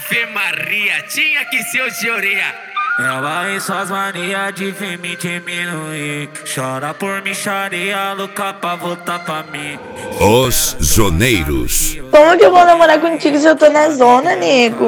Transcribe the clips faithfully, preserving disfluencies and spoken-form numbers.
Ave Maria, tinha que ser o Gioria. Ela e suas manias de vir me diminuir. Chora por mim, charia, louca pra voltar pra mim. Os zoneiros. Como que eu vou namorar contigo se eu tô na zona, nego?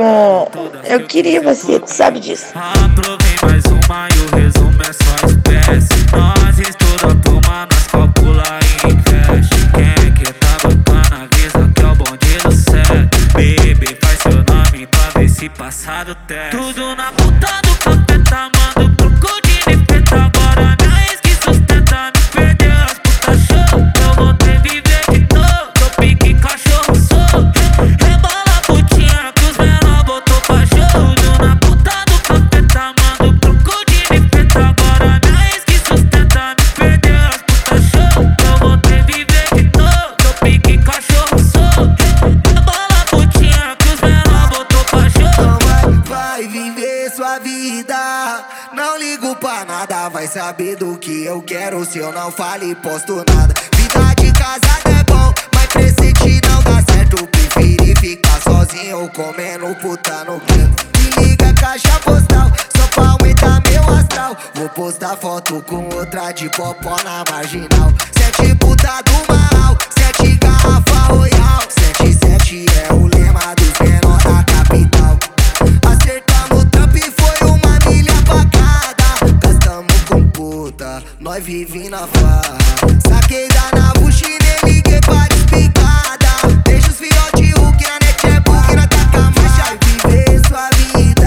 Eu queria você, tu sabe disso. Aprovei mais uma e o resumo é só espécie. Nós estuda turma, nós calcula e investe. Quem é que tá botando avisa que é o bonde do sete. Baby, faz seu nome pra ver se passar do teste. Tudo na puta do capeta, mando troco de nipeta. Agora minha ex que sustenta me perdeu as putas show. Eu vou ter viver de novo, tô pique cachorro solto. Rebola putinha que os menor botou pra show. Tudo na puta do capeta, mando troco de nipeta. Agora minha ex que sustenta me perdeu as putas show. Eu vou ter viver de novo, tô pique cachorro solto. Rebola putinha que os menor botou pra show. Vai viver sua vida, não ligo pra nada. Vai saber do que eu quero se eu não falo e posto nada. Vida de casada é bom, mas presente não dá certo. Preferi ficar sozinho ou comendo puta no canto. Me liga caixa postal, só pra aumentar meu astral. Vou postar foto com outra de popó na marginal. Sete puta do mal, sete garrafa royal. Sete, sete é o lema dos menor da capital. Acertamos o trampo e foi uma milha pagada. Gastamos com puta, nós vive na farra. Saquei da nave, chinê, liguei pra despicada. Deixa os fiote, o que a net é bug, nós taca a marcha. Vai viver sua vida,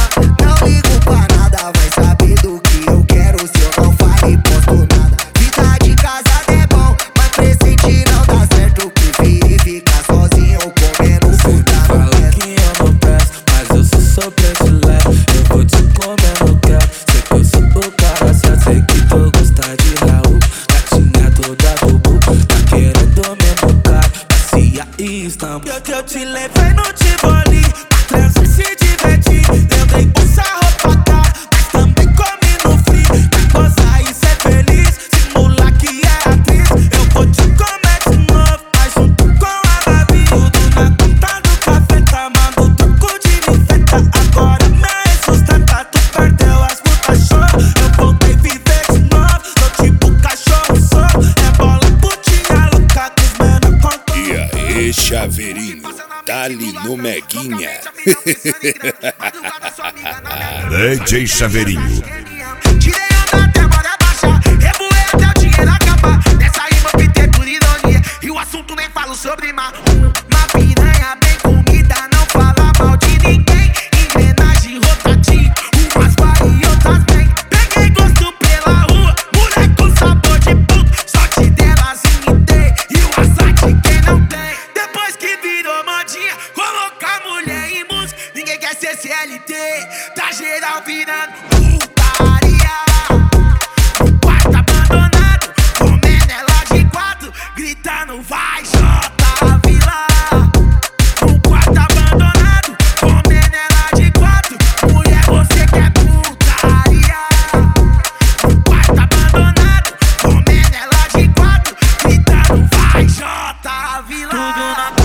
não ligo pra nada. Vai saber do que eu quero se eu não falo e posto nada. Vida de casada é bom, mas presente não dá certo. Preferi ficar sozinho ou comendo puta no Fala teto. que eu não presto, mas eu sou só predileto. Eu vou te comer no quero. Sei que eu sou o cara certo, sei que tu gosta de Raul. Gatinha toda bubu, tá querendo mesmo cara. Passeia e estampa. Eu que eu te levei no Tivoli, pra criança se divertir. Eu dei bolsa, roupa cara, mas também comi no free. Quer gozar e ser feliz, simula que é atriz. Eu vou te comer de novo, mas junto com a Babi. Tudo na conta do café, tá mando troco de nifeta. Agora minha ex sustenta, tu perdeu as putas show. Eu voltei viver de novo, tô tipo cachorro sou. É bola putinha louca que os menor contam. E aí, chaveirinho, dali no Meguinha. D J Chaveirinho. Tirei a nota, bora baixar. Revoei até o dinheiro acabar. Nessa rima eu pitei por ironia, e o assunto nem falo sobre mar. Uma piranha bem comida, não fala mal de ninguém. Engrenagem rotativa, umas vai e outras bem. Peguei gosto pela rua, mulher com sabor de puto. Sorte delas imitei, e o azar de quem não tem. Depois que virou modinha, colocar mulher em música. Ninguém quer ser C L T, tá geral virando putaria. Um quarto abandonado, comendo ela de quatro, gritando vai Jota Vila. Um quarto abandonado, comendo ela de quatro, mulher você quer putaria. Um quarto abandonado, comendo ela de quatro, gritando vai Jota Vila. Tudo na